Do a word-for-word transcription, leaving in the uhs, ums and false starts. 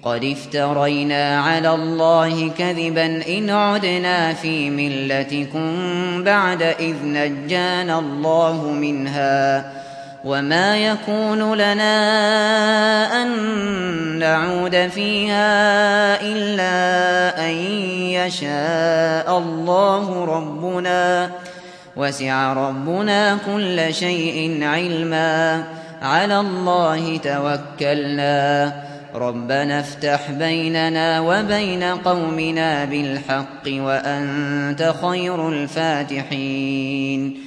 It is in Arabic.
قد افترينا على الله كذبا إن عدنا في ملتكم بعد إذ نجانا الله منها وما يكون لنا أن نعود فيها إلا أن يشاء الله ربنا وسع ربنا كل شيء علما على الله توكلنا ربنا افتح بيننا وبين قومنا بالحق وأنت خير الفاتحين